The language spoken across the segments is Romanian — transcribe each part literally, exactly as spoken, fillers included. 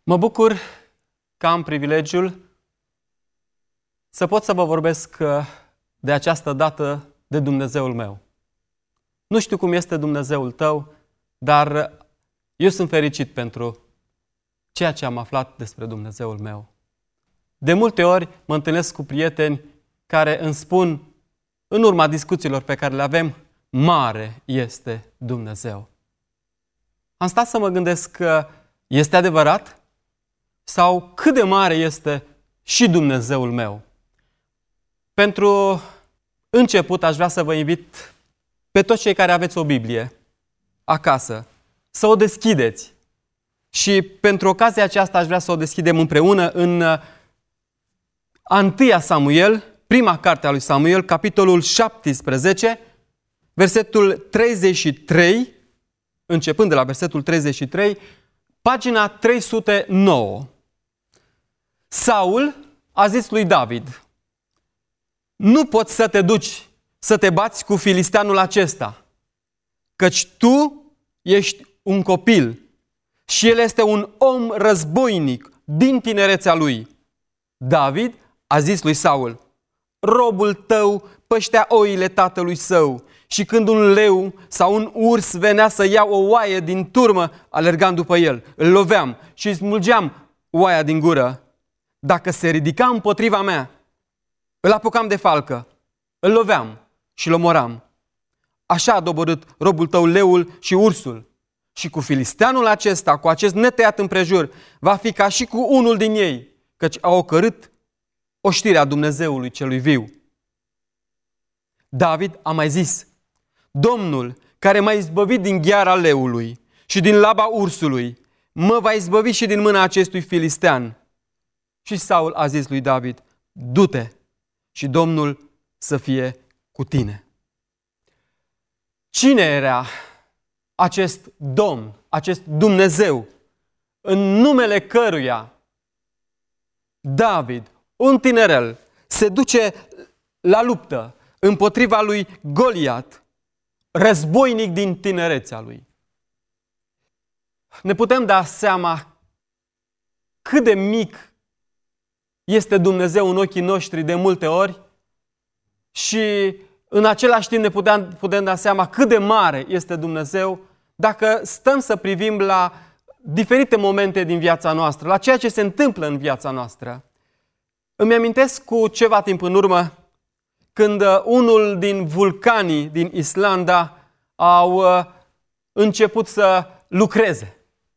Mă bucur că am privilegiul să pot să vă vorbesc de această dată de Dumnezeul meu. Nu știu cum este Dumnezeul tău, dar eu sunt fericit pentru ceea ce am aflat despre Dumnezeul meu. De multe ori mă întâlnesc cu prieteni care îmi spun, în urma discuțiilor pe care le avem, mare este Dumnezeu. Am stat să mă gândesc că este adevărat? Sau cât de mare este și Dumnezeul meu? Pentru început aș vrea să vă invit pe toți cei care aveți o Biblie acasă să o deschideți. Și pentru ocazia aceasta aș vrea să o deschidem împreună în întâi Samuel, prima carte a lui Samuel, capitolul șaptesprezece, versetul treizeci și trei, începând de la versetul treizeci și trei, pagina trei sute nouă. Saul a zis lui David: nu poți să te duci să te bați cu filisteanul acesta, căci tu ești un copil și el este un om războinic din tinerețea lui. David a zis lui Saul: robul tău păștea oile tatălui său și când un leu sau un urs venea să ia o oaie din turmă, alergam după el, îl loveam și îi smulgeam oaia din gură. Dacă se ridica împotriva mea, îl apucam de falcă, îl loveam și îl omoram. Așa a doborât robul tău leul și ursul. Și cu filisteanul acesta, cu acest netăiat împrejur, va fi ca și cu unul din ei, căci a ocărât oștirea Dumnezeului celui viu. David a mai zis: Domnul, care m-a izbăvit din gheara leului și din laba ursului, mă va izbăvi și din mâna acestui filistean. Și Saul a zis lui David: du-te și Domnul să fie cu tine. Cine era acest Domn, acest Dumnezeu, în numele căruia David, un tinerel, se duce la luptă împotriva lui Goliat, războinic din tinerețea lui? Ne putem da seama cât de mic este Dumnezeu în ochii noștri de multe ori și în același timp ne putem, putem da seama cât de mare este Dumnezeu dacă stăm să privim la diferite momente din viața noastră, la ceea ce se întâmplă în viața noastră. Îmi amintesc cu ceva timp în urmă când unul din vulcanii din Islanda au început să lucreze.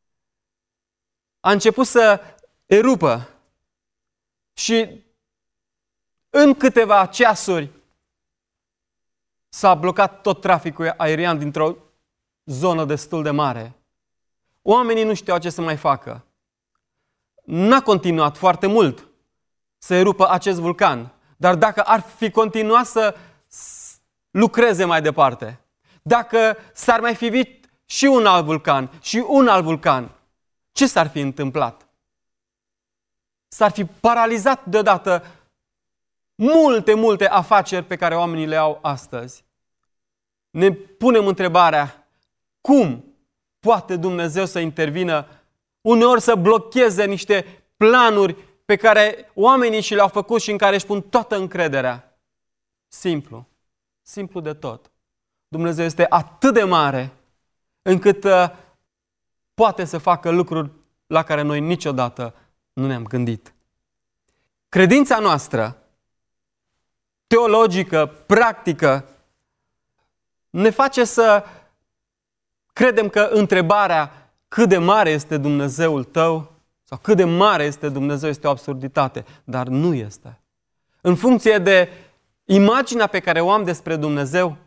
A început să erupă și în câteva ceasuri s-a blocat tot traficul aerian dintr-o zonă destul de mare. Oamenii nu știau ce să mai facă. N-a continuat foarte mult să erupă acest vulcan, dar dacă ar fi continuat să lucreze mai departe, dacă s-ar mai fi vit și un alt vulcan și un alt vulcan, ce s-ar fi întâmplat? S-ar fi paralizat deodată multe, multe afaceri pe care oamenii le au astăzi. Ne punem întrebarea: cum poate Dumnezeu să intervină, uneori să blocheze niște planuri pe care oamenii și le-au făcut și în care își pun toată încrederea? Simplu. Simplu de tot. Dumnezeu este atât de mare încât uh, poate să facă lucruri la care noi niciodată nu ne-am gândit. Credința noastră teologică, practică, ne face să credem că întrebarea cât de mare este Dumnezeul tău sau cât de mare este Dumnezeu este o absurditate, dar nu este. În funcție de imaginea pe care o am despre Dumnezeu,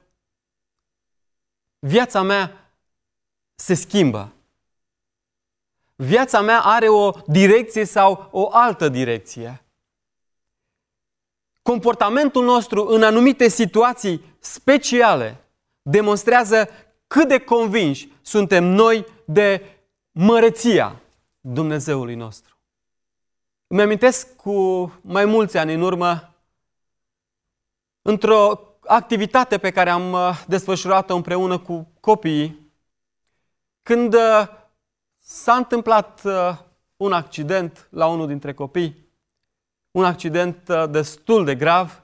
viața mea se schimbă. Viața mea are o direcție sau o altă direcție. Comportamentul nostru în anumite situații speciale demonstrează cât de convinși suntem noi de măreția Dumnezeului nostru. Îmi amintesc cu mai mulți ani în urmă, într-o activitate pe care am desfășurat-o împreună cu copiii, când s-a întâmplat un accident la unul dintre copii, un accident destul de grav,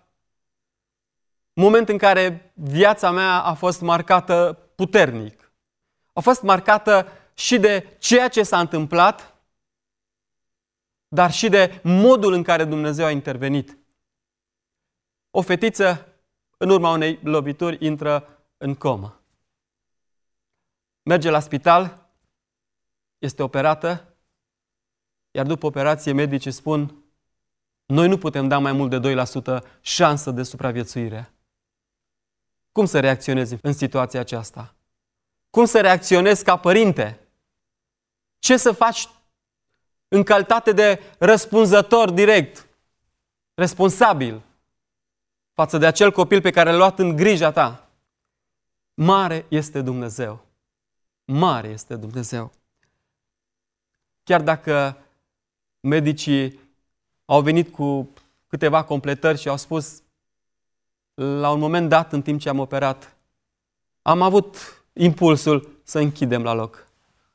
moment în care viața mea a fost marcată puternic. A fost marcată și de ceea ce s-a întâmplat, dar și de modul în care Dumnezeu a intervenit. O fetiță, în urma unei lovituri, intră în comă. Merge la spital, este operată, iar după operație medicii spun: noi nu putem da mai mult de doi la sută șansă de supraviețuire. Cum să reacționezi în situația aceasta? Cum să reacționezi ca părinte? Ce să faci în calitate de răspunzător direct, responsabil, față de acel copil pe care l-ai luat în grija ta? Mare este Dumnezeu. Mare este Dumnezeu. Chiar dacă medicii au venit cu câteva completări și au spus, la un moment dat, în timp ce am operat, am avut impulsul să închidem la loc.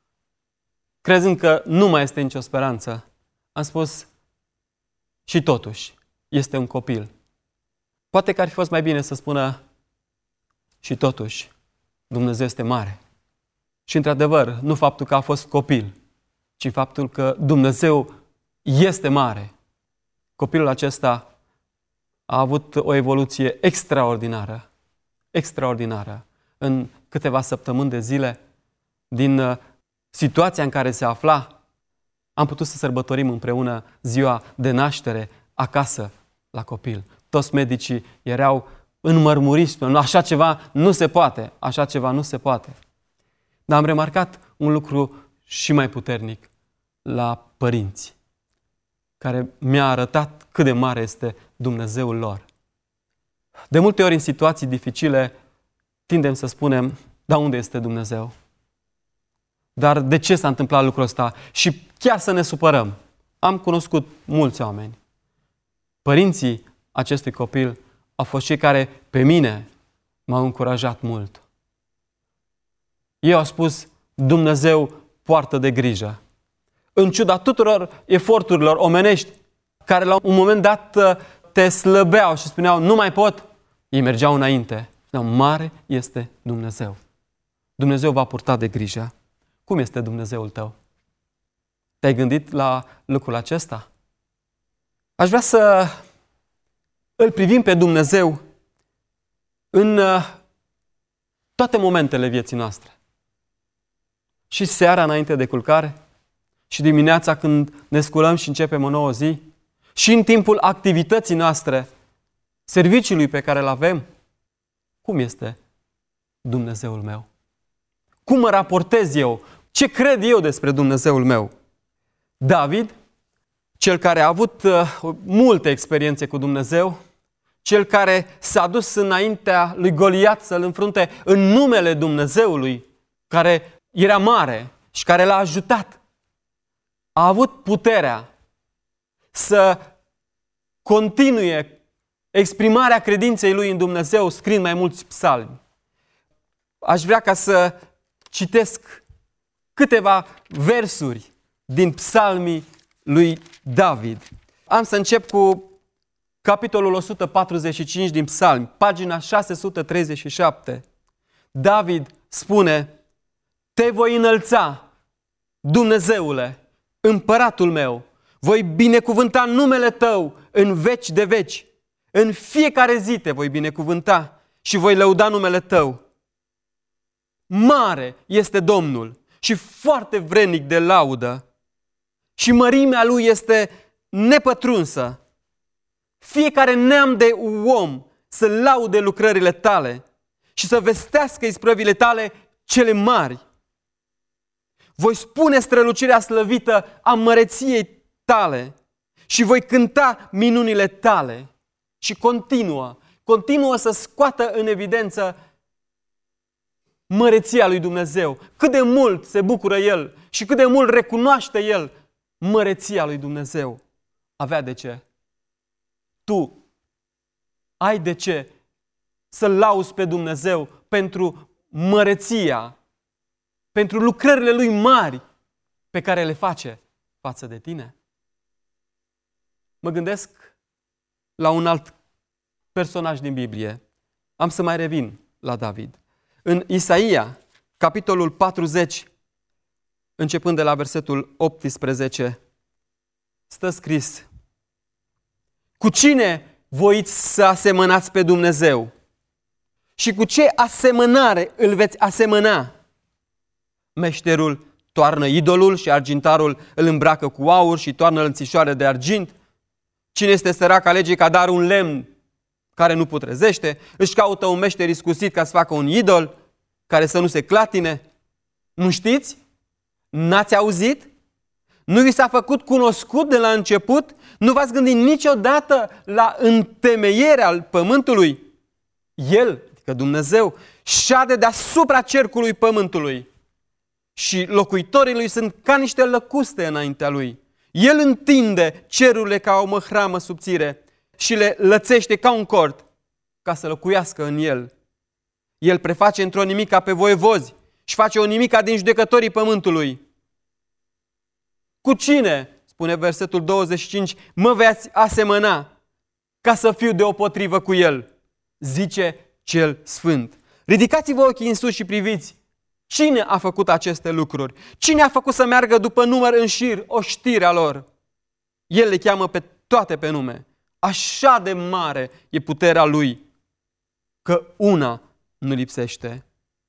Crezând că nu mai este nicio speranță, am spus, și totuși, este un copil. Poate că ar fi fost mai bine să spună, și totuși, Dumnezeu este mare. Și într-adevăr, nu faptul că a fost copil, ci faptul că Dumnezeu este mare. Copilul acesta a avut o evoluție extraordinară, extraordinară. În câteva săptămâni de zile, din situația în care se afla, am putut să sărbătorim împreună ziua de naștere acasă la copil. Toți medicii erau înmărmuriți, spuneau, așa ceva nu se poate, așa ceva nu se poate. Dar am remarcat un lucru și mai puternic la părinți, care mi-a arătat cât de mare este Dumnezeul lor. De multe ori, în situații dificile, tindem să spunem, dar unde este Dumnezeu? Dar de ce s-a întâmplat lucrul ăsta? Și chiar să ne supărăm. Am cunoscut mulți oameni. Părinții acestui copil au fost cei care pe mine m-au încurajat mult. Ei au spus, Dumnezeu poartă de grijă. În ciuda tuturor eforturilor omenești, care la un moment dat te slăbeau și spuneau, nu mai pot, ei mergeau înainte. Spuneau, mare este Dumnezeu. Dumnezeu va purta de grijă. Cum este Dumnezeul tău? Te-ai gândit la lucrul acesta? Aș vrea să îl privim pe Dumnezeu în toate momentele vieții noastre. Și seara înainte de culcare, și dimineața când ne sculăm și începem o nouă zi, și în timpul activității noastre, serviciului pe care îl avem. Cum este Dumnezeul meu? Cum mă raportez eu? Ce cred eu despre Dumnezeul meu? David, cel care a avut uh, multe experiențe cu Dumnezeu, cel care s-a dus înaintea lui Goliat să-l înfrunte în numele Dumnezeului, care era mare și care l-a ajutat, a avut puterea să continue exprimarea credinței lui în Dumnezeu, scriind mai mulți psalmi. Aș vrea ca să citesc câteva versuri din psalmii lui David. Am să încep cu capitolul o sută patruzeci și cinci din psalmi, pagina șase sute treizeci și șapte. David spune, te voi înălța, Dumnezeule, împăratul meu, voi binecuvânta numele tău în veci de veci. În fiecare zi te voi binecuvânta și voi lăuda numele tău. Mare este Domnul și foarte vrednic de laudă și mărimea lui este nepătrunsă. Fiecare neam de om să laude lucrările tale și să vestească isprăvile tale cele mari. Voi spune strălucirea slăvită a măreției tale și voi cânta minunile tale. Și continuă, continuă să scoată în evidență măreția lui Dumnezeu. Cât de mult se bucură el și cât de mult recunoaște el măreția lui Dumnezeu. Avea de ce? Tu ai de ce să-L lauzi pe Dumnezeu pentru măreția, pentru lucrările Lui mari pe care le face față de tine? Mă gândesc la un alt personaj din Biblie. Am să mai revin la David. În Isaia, capitolul patruzeci, începând de la versetul optsprezece, stă scris: cu cine voiți să asemănați pe Dumnezeu? Și cu ce asemănare îl veți asemăna? Meșterul toarnă idolul și argintarul îl îmbracă cu aur și toarnă lănțișoare de argint. Cine este sărac alege ca dar un lemn care nu putrezește, își caută un meșter iscusit ca să facă un idol care să nu se clatine. Nu știți? N-ați auzit? Nu vi s-a făcut cunoscut de la început? Nu v-ați gândit niciodată la întemeierea pământului? El, adică Dumnezeu, șade deasupra cercului pământului și locuitorii lui sunt ca niște lăcuste înaintea lui. El întinde cerurile ca o măhramă subțire și le lățește ca un cort ca să locuiască în el. El preface într-o nimica pe voievozi și face o nimica din judecătorii pământului. Cu cine, spune versetul douăzeci și cinci, mă veți asemăna ca să fiu deopotrivă cu el? Zice cel sfânt. Ridicați-vă ochii în sus și priviți. Cine a făcut aceste lucruri? Cine a făcut să meargă după număr în șir oștirea lor? El le cheamă pe toate pe nume. Așa de mare e puterea lui, că una nu lipsește.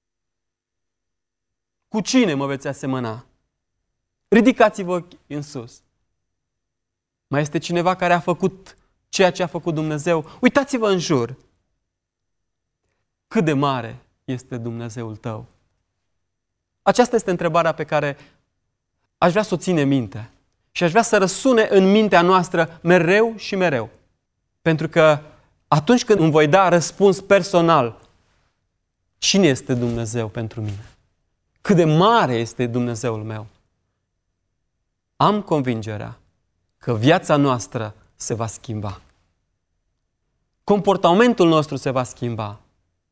Cu cine mă veți asemăna? Ridicați-vă ochii în sus. Mai este cineva care a făcut ceea ce a făcut Dumnezeu? Uitați-vă în jur. Cât de mare este Dumnezeul tău? Aceasta este întrebarea pe care aș vrea să o ține minte și aș vrea să răsune în mintea noastră mereu și mereu. Pentru că atunci când îmi voi da răspuns personal, cine este Dumnezeu pentru mine? Cât de mare este Dumnezeul meu? Am convingerea că viața noastră se va schimba. Comportamentul nostru se va schimba.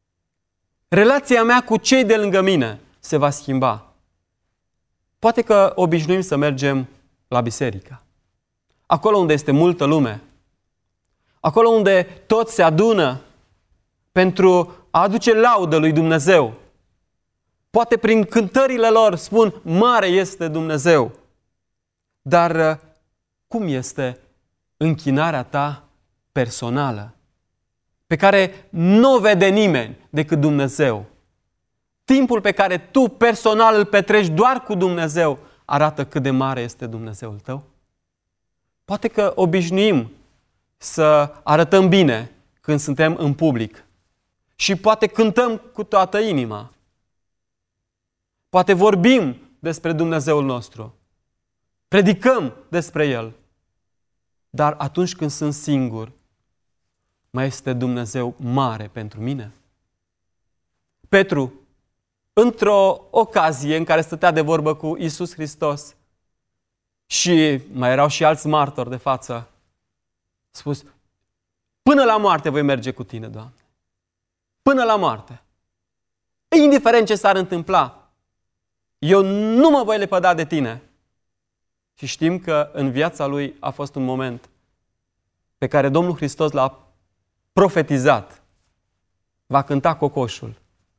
Relația mea cu cei de lângă mine se va schimba. Poate că obișnuim să mergem la biserică. Acolo unde este multă lume. Acolo unde toți se adună pentru a aduce laudă lui Dumnezeu. Poate prin cântările lor spun, mare este Dumnezeu. Dar cum este închinarea ta personală, pe care nu o vede nimeni decât Dumnezeu? Timpul pe care tu personal îl petreci doar cu Dumnezeu arată cât de mare este Dumnezeul tău? Poate că obișnuim să arătăm bine când suntem în public și poate cântăm cu toată inima. Poate vorbim despre Dumnezeul nostru. Predicăm despre El. Dar atunci când sunt singur, mai este Dumnezeu mare pentru mine? Petru, într-o ocazie în care stătea de vorbă cu Iisus Hristos și mai erau și alți martori de față, a spus, până la moarte voi merge cu tine, Doamne. Până la moarte. Indiferent ce s-ar întâmpla, eu nu mă voi lepăda de tine. Și știm că în viața lui a fost un moment pe care Domnul Hristos l-a profetizat. Va cânta cocoșul.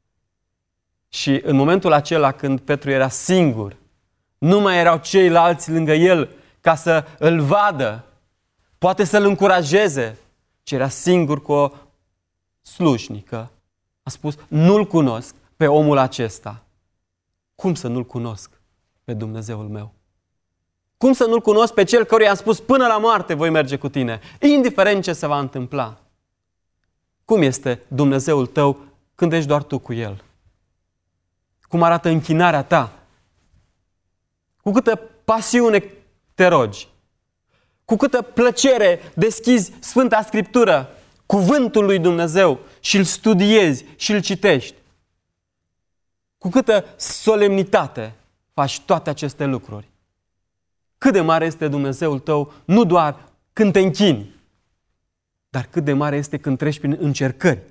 Și în momentul acela când Petru era singur, nu mai erau ceilalți lângă el ca să îl vadă, poate să-l încurajeze, ci era singur cu o slujnică. A spus, nu-l cunosc pe omul acesta. Cum să nu-l cunosc pe Dumnezeul meu? Cum să nu-l cunosc pe cel căruia am spus, până la moarte voi merge cu tine, indiferent ce se va întâmpla? Cum este Dumnezeul tău când ești doar tu cu El? Cum arată închinarea ta? Cu câtă pasiune te rogi? Cu câtă plăcere deschizi Sfânta Scriptură, cuvântul lui Dumnezeu, și îl studiezi și îl citești? Cu câtă solemnitate faci toate aceste lucruri? Cât de mare este Dumnezeul tău, nu doar când te închini, dar cât de mare este când treci prin încercări.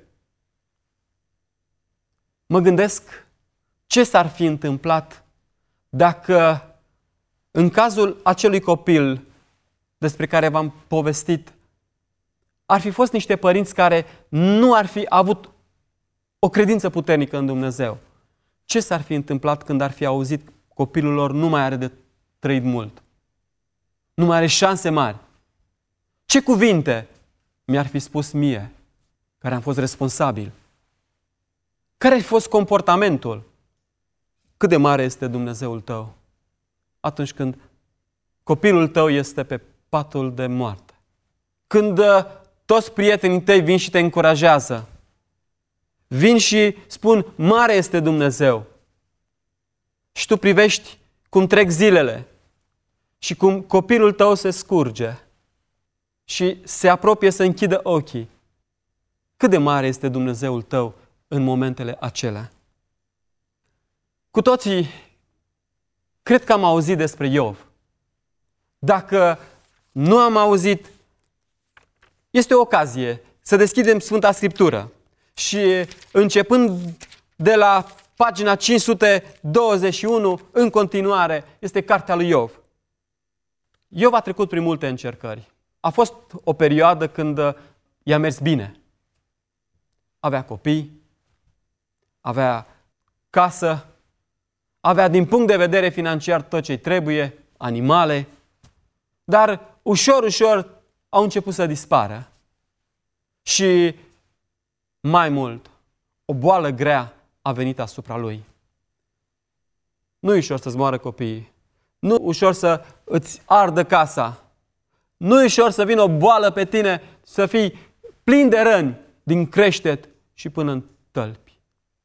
Mă gândesc ce s-ar fi întâmplat dacă În cazul acelui copil despre care v-am povestit, ar fi fost niște părinți care nu ar fi avut o credință puternică în Dumnezeu. Ce s-ar fi întâmplat când ar fi auzit copilul lor nu mai are de trăit mult? Nu mai are șanse mari? Ce cuvinte mi-ar fi spus mie, care am fost responsabil? Care ar fi fost comportamentul? Cât de mare este Dumnezeul tău atunci când copilul tău este pe patul de moarte? Când uh, toți prietenii tăi vin și te încurajează, vin și spun, mare este Dumnezeu. Și tu privești cum trec zilele și cum copilul tău se scurge și se apropie să închidă ochii. Cât de mare este Dumnezeul tău în momentele acelea? Cu toții, cred că am auzit despre Iov. Dacă nu am auzit, este o ocazie să deschidem Sfânta Scriptură și începând de la pagina cinci sute douăzeci și unu, în continuare, este cartea lui Iov. Iov a trecut prin multe încercări. A fost o perioadă când i-a mers bine. Avea copii, avea casă, avea din punct de vedere financiar tot ce-i trebuie, animale, dar ușor, ușor au început să dispară. Și mai mult, o boală grea a venit asupra lui. Nu e ușor să-ți moară copiii. Nu e ușor să îți ardă casa. Nu e ușor să vină o boală pe tine, să fii plin de răni din creștet și până în tălpi.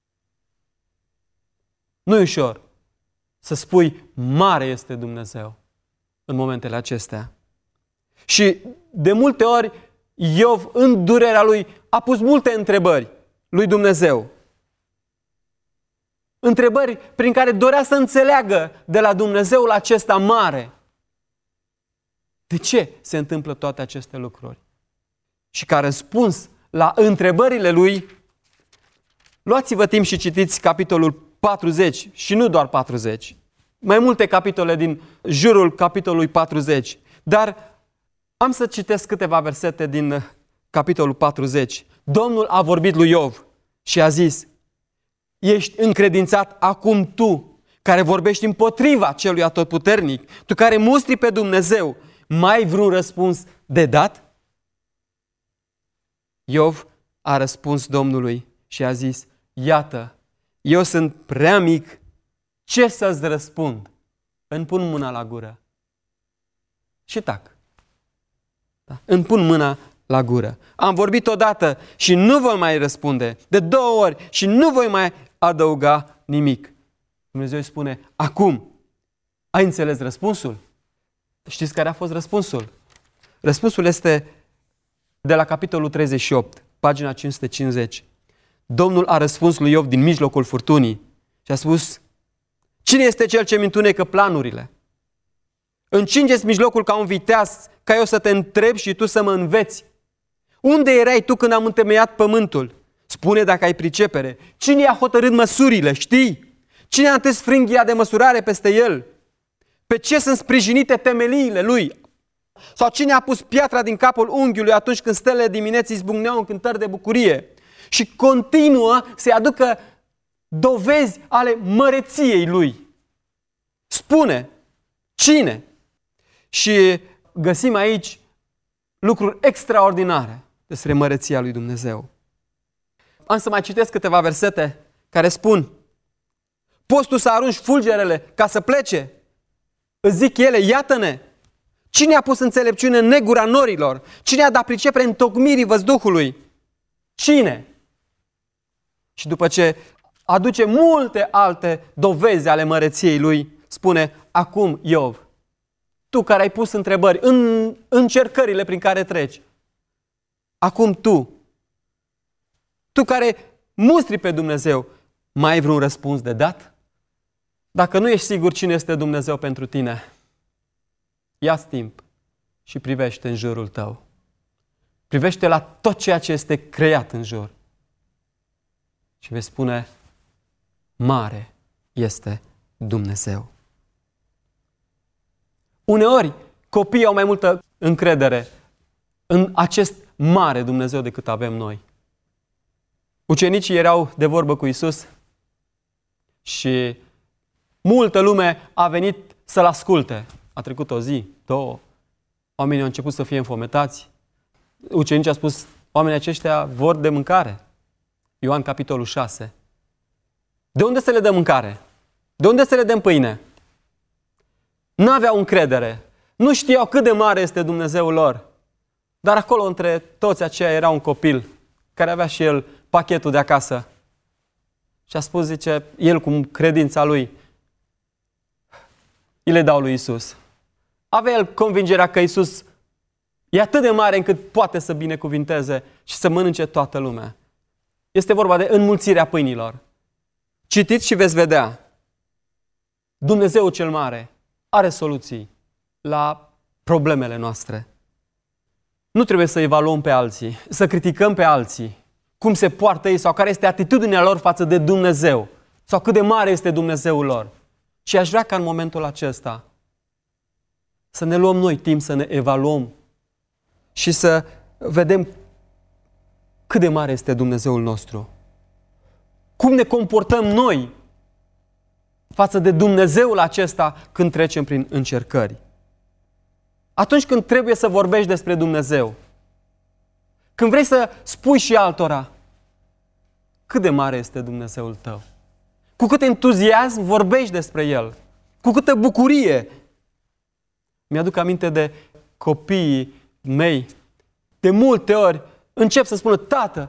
Nu e ușor să spui, mare este Dumnezeu în momentele acestea. Și de multe ori, Iov, în durerea lui, a pus multe întrebări lui Dumnezeu. Întrebări prin care dorea să înțeleagă de la Dumnezeul acesta mare. De ce se întâmplă toate aceste lucruri? Și ca răspuns la întrebările lui, luați-vă timp și citiți capitolul patruzeci și nu doar patruzeci. Mai multe capitole din jurul capitolului patruzeci. Dar am să citesc câteva versete din capitolul patruzeci. Domnul a vorbit lui Iov și a zis, ești încredințat acum tu, care vorbești împotriva celui atotputernic, tu care mustri pe Dumnezeu, mai ai vreun răspuns de dat? Iov a răspuns Domnului și a zis, iată, eu sunt prea mic, ce să-ți răspund? Îmi pun mâna la gură și tac. Da? Îmi pun mâna la gură. Am vorbit odată și nu voi mai răspunde, de două ori și nu voi mai adăuga nimic. Dumnezeu îi spune, acum, ai înțeles răspunsul? Știți care a fost răspunsul? Răspunsul este de la capitolul treizeci și opt, pagina cinci sute cincizeci. Domnul a răspuns lui Iov din mijlocul furtunii și a spus, cine este cel ce-mi întunecă planurile? Încingeți mijlocul ca un viteaz, ca eu să te întreb și tu să mă înveți. Unde erai tu când am întemeiat pământul? Spune dacă ai pricepere. Cine i-a hotărât măsurile, știi? Cine a întins frânghia de măsurare peste el? Pe ce sunt sprijinite temeliile lui? Sau cine a pus piatra din capul unghiului atunci când stelele dimineții zbucneau în cântări de bucurie? Și continuă să-i aducă dovezi ale măreției lui. Spune, cine? Și găsim aici lucruri extraordinare despre măreția lui Dumnezeu. Am să mai citesc câteva versete care spun, poți tu să arunci fulgerele ca să plece? Îți zic ele, iată-ne! Cine a pus înțelepciune în negura norilor? Cine a dat pricepere în tocmirii văzduhului? Cine? Și după ce aduce multe alte dovezi ale măreției lui, spune, acum Iov, tu care ai pus întrebări în încercările prin care treci, acum tu, tu care mustri pe Dumnezeu, mai ai vreun răspuns de dat? Dacă nu ești sigur cine este Dumnezeu pentru tine, ia-ți timp și privește în jurul tău. Privește la tot ceea ce este creat în jur. Și vei spune, mare este Dumnezeu. Uneori, copiii au mai multă încredere în acest mare Dumnezeu decât avem noi. Ucenicii erau de vorbă cu Iisus și multă lume a venit să-L asculte. A trecut o zi, două, oamenii au început să fie înfometați. Ucenicii au spus, oamenii aceștia vor de mâncare. Ioan, capitolul șase. De unde să le dăm mâncare? De unde să le dăm pâine? N-aveau încredere. Nu știau cât de mare este Dumnezeul lor. Dar acolo între toți aceia era un copil care avea și el pachetul de acasă. Și a spus, zice, el cu credința lui, îi le dau lui Iisus. Avea el convingerea că Iisus e atât de mare încât poate să binecuvinteze și să mănânce toată lumea. Este vorba de înmulțirea pâinilor. Citiți și veți vedea. Dumnezeu cel mare are soluții la problemele noastre. Nu trebuie să evaluăm pe alții, să criticăm pe alții, cum se poartă ei sau care este atitudinea lor față de Dumnezeu sau cât de mare este Dumnezeul lor. Și aș vrea ca în momentul acesta să ne luăm noi timp să ne evaluăm și să vedem cât de mare este Dumnezeul nostru. Cum ne comportăm noi față de Dumnezeul acesta când trecem prin încercări. Atunci când trebuie să vorbești despre Dumnezeu, când vrei să spui și altora cât de mare este Dumnezeul tău, cu cât entuziasm vorbești despre El, cu câtă bucurie. Mi-aduc aminte de copiii mei, de multe ori încep să spună, tată,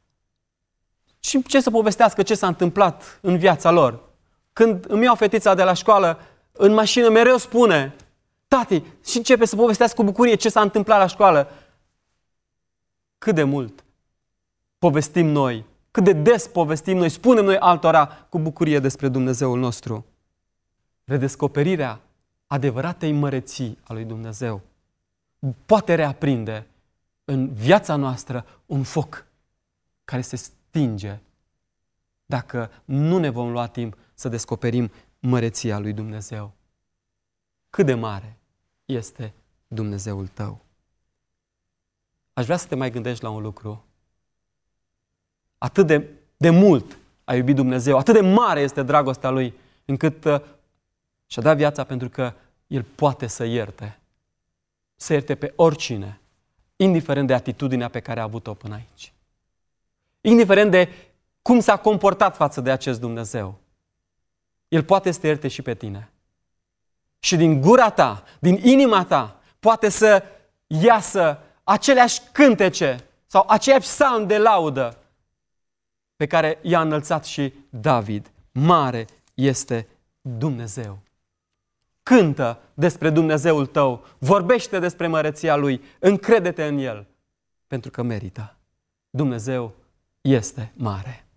și ce să povestească ce s-a întâmplat în viața lor. Când îmi iau fetița de la școală, în mașină mereu spune, tati, și începe să povestească cu bucurie ce s-a întâmplat la școală. Cât de mult povestim noi, cât de des povestim noi, spunem noi altora cu bucurie despre Dumnezeul nostru. Redescoperirea adevăratei măreții a lui Dumnezeu poate reaprinde în viața noastră un foc care se stinge dacă nu ne vom lua timp să descoperim măreția lui Dumnezeu. Cât de mare este Dumnezeul tău? Aș vrea să te mai gândești la un lucru. Atât de, de mult a iubit Dumnezeu, atât de mare este dragostea Lui, încât uh, și-a dat viața pentru că El poate să ierte. Să ierte pe oricine, indiferent de atitudinea pe care a avut-o până aici. Indiferent de cum s-a comportat față de acest Dumnezeu. El poate să te ierte și pe tine. Și din gura ta, din inima ta, poate să iasă aceleași cântece sau aceiași psalmi de laudă pe care i-a înălțat și David. Mare este Dumnezeu. Cântă despre Dumnezeul tău, vorbește despre măreția Lui, încrede-te în El, pentru că merită. Dumnezeu este mare.